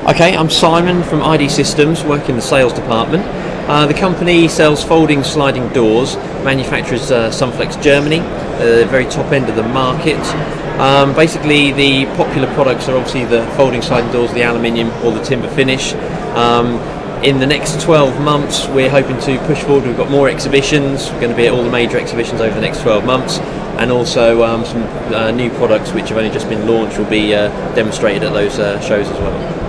Okay, I'm Simon from ID Systems, work in the sales department. The company sells folding sliding doors, manufactures Sunflex Germany, the very top end of the market. Basically the popular products are obviously the folding sliding doors, the aluminium or the timber finish. In the next 12 months we're hoping to push forward. We've got more exhibitions, we're going to be at all the major exhibitions over the next 12 months, and also some new products which have only just been launched will be demonstrated at those shows as well.